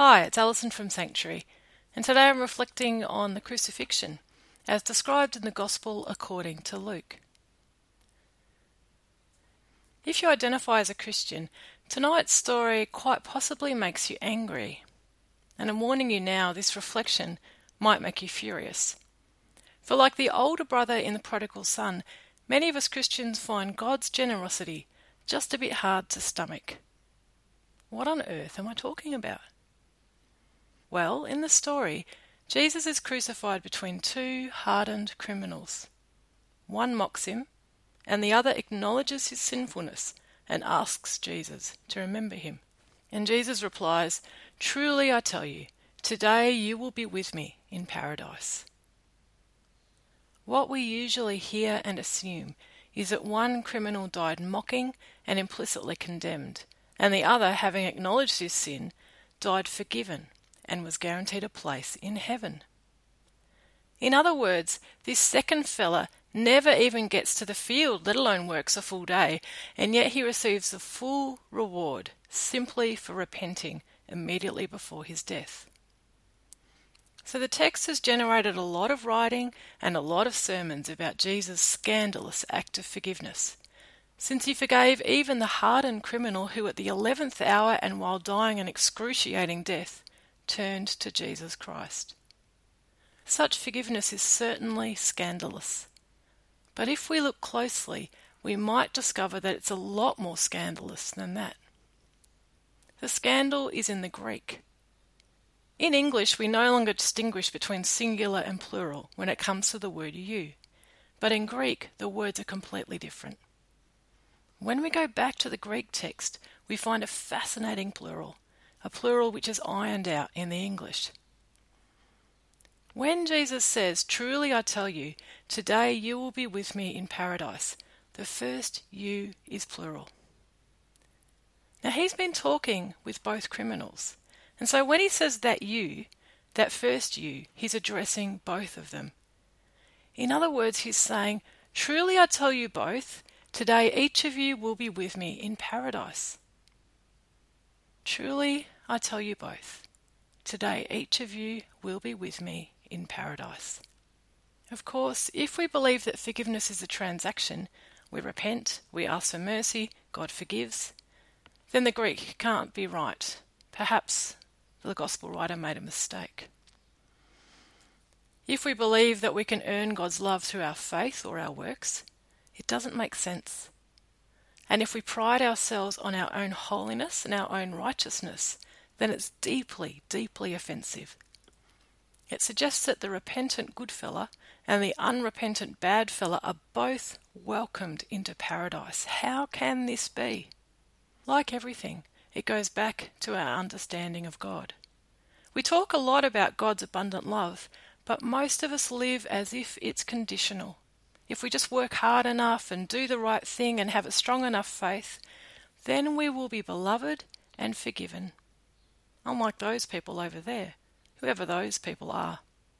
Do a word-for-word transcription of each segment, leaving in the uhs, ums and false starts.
Hi, it's Alison from Sanctuary, and today I'm reflecting on the crucifixion as described in the Gospel according to Luke. If you identify as a Christian, tonight's story quite possibly makes you angry, and I'm warning you now, this reflection might make you furious. For like the older brother in the prodigal son, many of us Christians find God's generosity just a bit hard to stomach. What on earth am I talking about? Well, in the story, Jesus is crucified between two hardened criminals. One mocks him, and the other acknowledges his sinfulness and asks Jesus to remember him. And Jesus replies, "Truly I tell you, today you will be with me in paradise." What we usually hear and assume is that one criminal died mocking and implicitly condemned, and the other, having acknowledged his sin, died forgiven and was guaranteed a place in heaven. In other words, this second fella never even gets to the field, let alone works a full day, and yet he receives the full reward simply for repenting immediately before his death. So the text has generated a lot of writing and a lot of sermons about Jesus' scandalous act of forgiveness, since he forgave even the hardened criminal who at the eleventh hour and while dying an excruciating death turned to Jesus Christ. Such forgiveness is certainly scandalous. But if we look closely, we might discover that it's a lot more scandalous than that. The scandal is in the Greek. In English, we no longer distinguish between singular and plural when it comes to the word you, but in Greek, the words are completely different. When we go back to the Greek text, we find a fascinating plural, a plural which is ironed out in the English. When Jesus says, "Truly I tell you, today you will be with me in paradise," the first you is plural. Now he's been talking with both criminals, and so when he says that you, that first you, he's addressing both of them. In other words, he's saying, "Truly I tell you both, today each of you will be with me in paradise." Truly I tell you both, today each of you will be with me in paradise. Of course, if we believe that forgiveness is a transaction, we repent, we ask for mercy, God forgives, then the Greek can't be right. Perhaps the gospel writer made a mistake. If we believe that we can earn God's love through our faith or our works, it doesn't make sense. And if we pride ourselves on our own holiness and our own righteousness, then it's deeply, deeply offensive. It suggests that the repentant good fella and the unrepentant bad fella are both welcomed into paradise. How can this be? Like everything, it goes back to our understanding of God. We talk a lot about God's abundant love, but most of us live as if it's conditional. If we just work hard enough and do the right thing and have a strong enough faith, then we will be beloved and forgiven. Unlike those people over there, whoever those people are.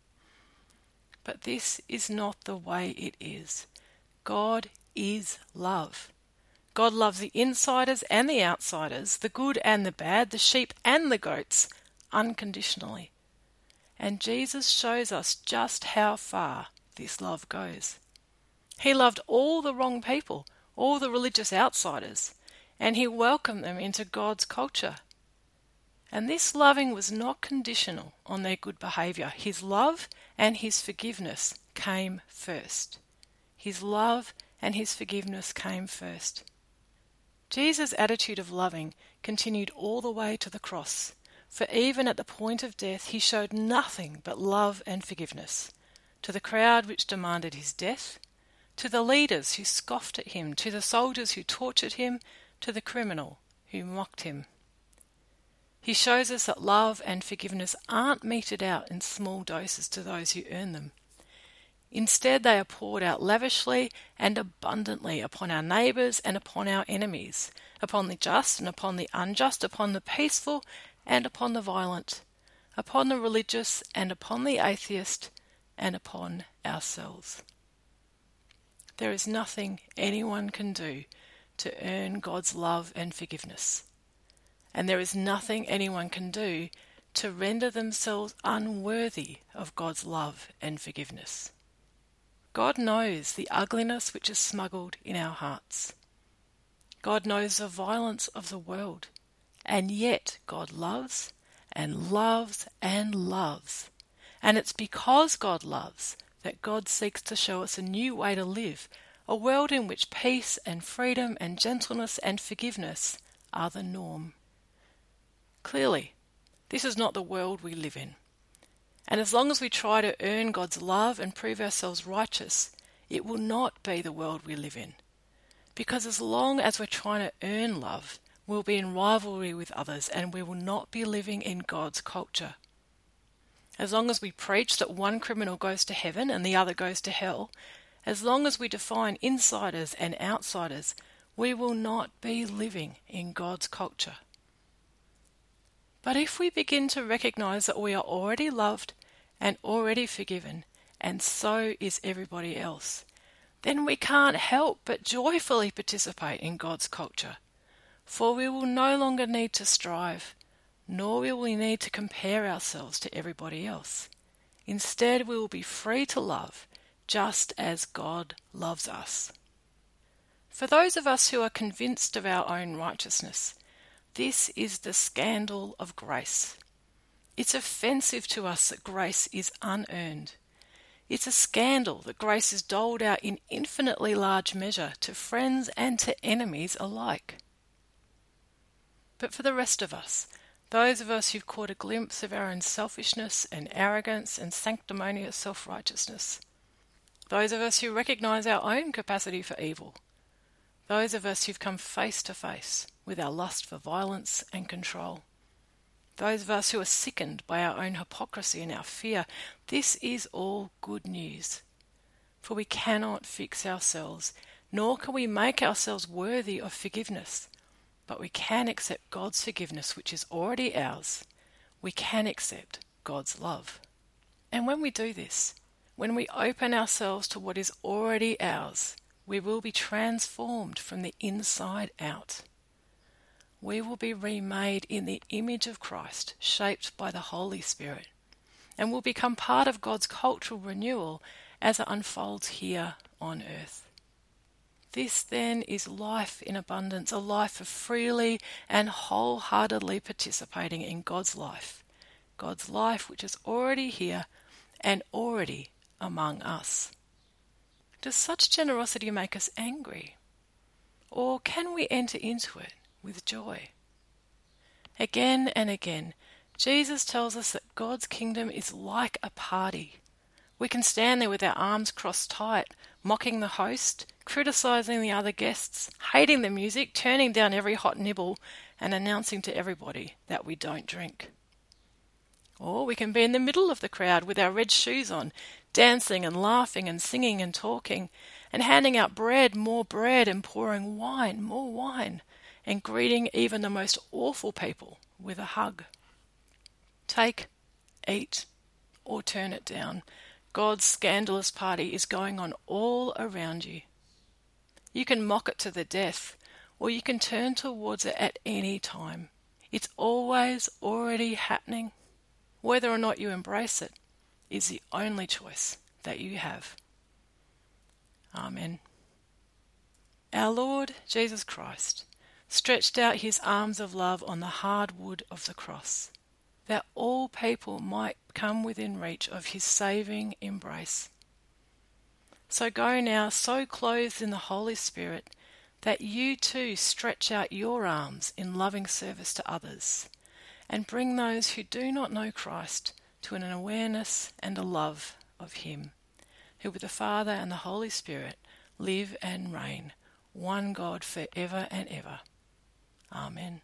But this is not the way it is. God is love. God loves the insiders and the outsiders, the good and the bad, the sheep and the goats, unconditionally. And Jesus shows us just how far this love goes. He loved all the wrong people, all the religious outsiders, and he welcomed them into God's culture. And this loving was not conditional on their good behaviour. His love and his forgiveness came first. His love and his forgiveness came first. Jesus' attitude of loving continued all the way to the cross, for even at the point of death he showed nothing but love and forgiveness, to the crowd which demanded his death, to the leaders who scoffed at him, to the soldiers who tortured him, to the criminal who mocked him. He shows us that love and forgiveness aren't meted out in small doses to those who earn them. Instead, they are poured out lavishly and abundantly upon our neighbours and upon our enemies, upon the just and upon the unjust, upon the peaceful and upon the violent, upon the religious and upon the atheist, and upon ourselves. There is nothing anyone can do to earn God's love and forgiveness. And there is nothing anyone can do to render themselves unworthy of God's love and forgiveness. God knows the ugliness which is smuggled in our hearts. God knows the violence of the world, and yet God loves and loves and loves. And it's because God loves that God seeks to show us a new way to live, a world in which peace and freedom and gentleness and forgiveness are the norm. Clearly, this is not the world we live in. And as long as we try to earn God's love and prove ourselves righteous, it will not be the world we live in. Because as long as we're trying to earn love, we'll be in rivalry with others and we will not be living in God's culture. As long as we preach that one criminal goes to heaven and the other goes to hell, as long as we define insiders and outsiders, we will not be living in God's culture. But if we begin to recognize that we are already loved and already forgiven, and so is everybody else, then we can't help but joyfully participate in God's culture. For we will no longer need to strive, nor will we need to compare ourselves to everybody else. Instead, we will be free to love, just as God loves us. For those of us who are convinced of our own righteousness, this is the scandal of grace. It's offensive to us that grace is unearned. It's a scandal that grace is doled out in infinitely large measure to friends and to enemies alike. But for the rest of us, those of us who've caught a glimpse of our own selfishness and arrogance and sanctimonious self-righteousness, those of us who recognize our own capacity for evil, those of us who've come face to face with our lust for violence and control, those of us who are sickened by our own hypocrisy and our fear, this is all good news. For we cannot fix ourselves, nor can we make ourselves worthy of forgiveness. But we can accept God's forgiveness, which is already ours. We can accept God's love. And when we do this, when we open ourselves to what is already ours, we will be transformed from the inside out. We will be remade in the image of Christ, shaped by the Holy Spirit, and will become part of God's cultural renewal as it unfolds here on earth. This then is life in abundance, a life of freely and wholeheartedly participating in God's life, God's life which is already here and already among us. Does such generosity make us angry? Or can we enter into it with joy? Again and again, Jesus tells us that God's kingdom is like a party. We can stand there with our arms crossed tight, mocking the host, criticizing the other guests, hating the music, turning down every hot nibble, and announcing to everybody that we don't drink. Or we can be in the middle of the crowd with our red shoes on, dancing and laughing and singing and talking, and handing out bread, more bread, and pouring wine, more wine, and greeting even the most awful people with a hug. Take, eat, or turn it down. God's scandalous party is going on all around you. You can mock it to the death, or you can turn towards it at any time. It's always already happening. Whether or not you embrace it is the only choice that you have. Amen. Our Lord Jesus Christ stretched out his arms of love on the hard wood of the cross, that all people might come within reach of his saving embrace. So go now, so clothed in the Holy Spirit, that you too stretch out your arms in loving service to others, and bring those who do not know Christ to an awareness and a love of him, who with the Father and the Holy Spirit live and reign, one God forever and ever. Amen.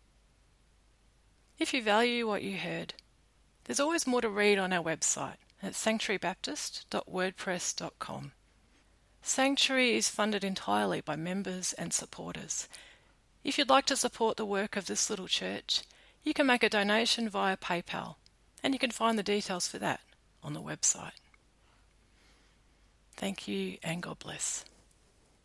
If you value what you heard, there's always more to read on our website at sanctuary baptist dot wordpress dot com. Sanctuary is funded entirely by members and supporters. If you'd like to support the work of this little church, you can make a donation via PayPal, and you can find the details for that on the website. Thank you and God bless.